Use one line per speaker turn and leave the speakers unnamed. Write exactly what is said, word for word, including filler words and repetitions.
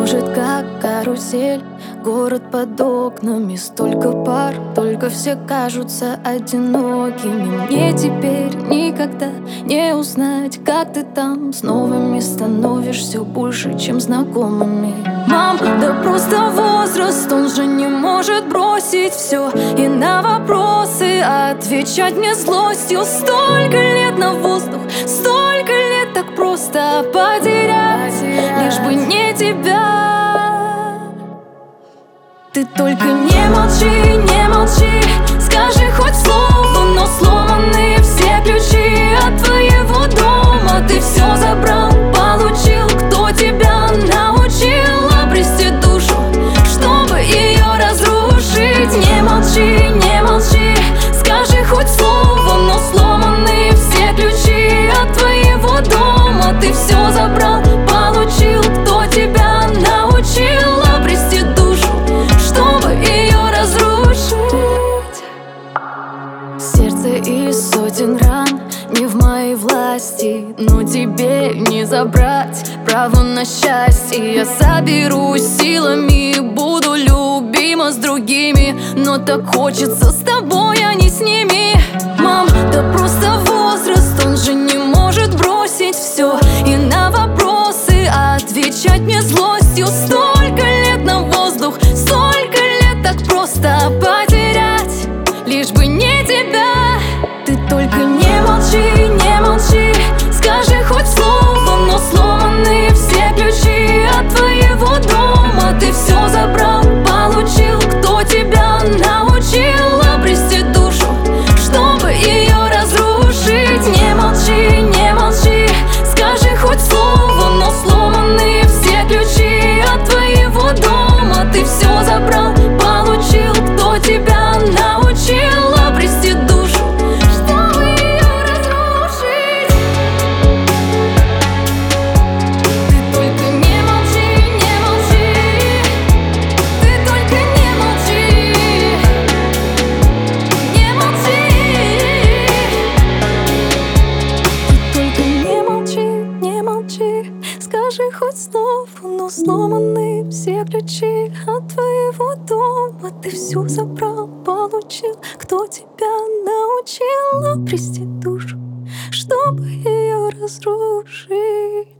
кружит, как карусель. Город под окнами, столько пар, только все кажутся одинокими. Мне теперь никогда не узнать, как ты там с новыми становишься больше, чем знакомыми. Мам, да просто возраст, он же не может бросить все и на вопросы отвечать мне злостью. Столько лет на воздух, столько лет так просто потерять, потерять. Лишь бы не тебя. Ты только не молчи, не молчи, скажи хоть слово, но сломаны все ключи от твоего дома. Ты все забрал, получил, кто тебя научил обрести душу, чтобы ее разрушить. Не молчи, не молчи, скажи хоть слово, но сломаны все ключи от твоего дома. Ты все забрал, получил, кто тебя научил обрести душу, чтобы ее разрушить. Сердце из сотен ран не в моей власти, но тебе не забрать право на счастье. Я соберусь силами и буду любима с другими, но так хочется с тобой, а не с ними. Мам, да просто возраст, он же не может бросить все и на вопросы отвечать мне злостью. Столько лет на воздух, столько лет так просто потерять, лишь бы не тебя. Ты только не молчи, не молчи, скажи хоть слово, но сломаны все ключи от твоего дома. Ты все забрал, получил, кто тебя научил обрести душу, чтобы ее разрушить. Не молчи, не молчи, скажи хоть слово, но сломаны все ключи от твоего дома. Ты все забрал, получил, кто тебя научил обрести душу, чтобы ее разрушить. Ты только не молчи, не молчи, ты только не молчи, не молчи. Ты только не молчи, не молчи, скажи хоть слово, но сломаны все ключи от твоего дома. Ты все забрал, получил, кто тебя научил обрести душу, чтобы ее разрушить.